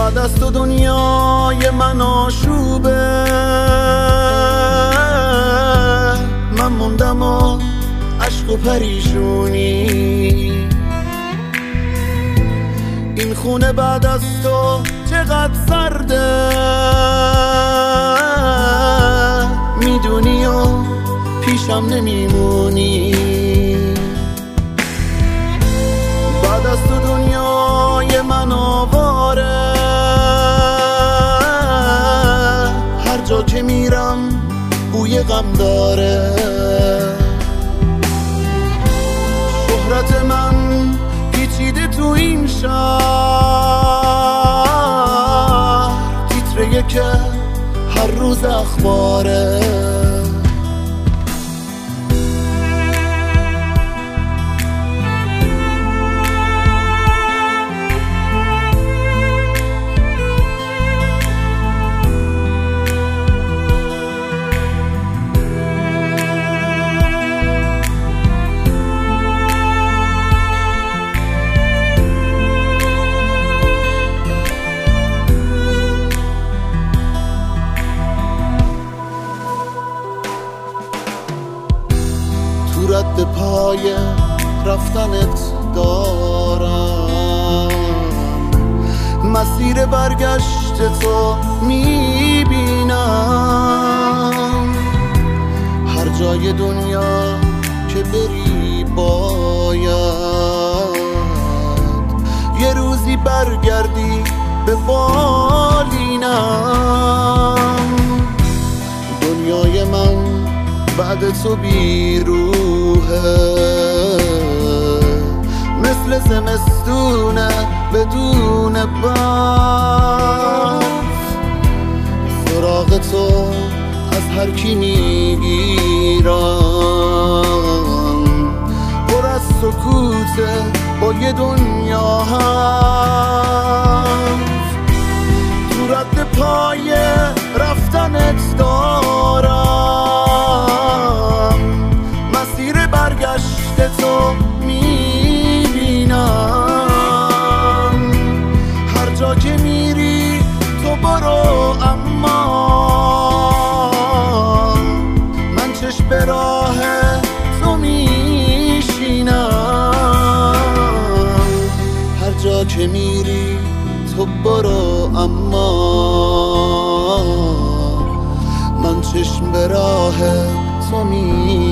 بعد از تو دنیای من آشوبه، من موندم و عشق و پریشونی. این خونه بعد از تو چقدر سرده، میدونی و پیشم نمیمونی. بعد از تو دنیای من آواره، هر جا که میرم بوی غم داره. شهرت من پیچیده تو این شهر، تیتره که هر روز اخباره. رد پای رفتنت دارم، مسیر برگشت تو میبینم. هر جای دنیا که بری باید یه روزی برگردی به بالینم. دنیای من بعد تو بیروحه، مثل زمستونه بدون برف. سراغ تو از هر کی میگیرم، پر از سکوته با یه دنیا حرف. تو رد پای رفتنت دارم، مسیر برگشت تو میبینم. هر جا که میری تو برو، اما من چشم به راه تو میشینم. هر جا که میری تو برو، اما من چشم به راه تو میشینم.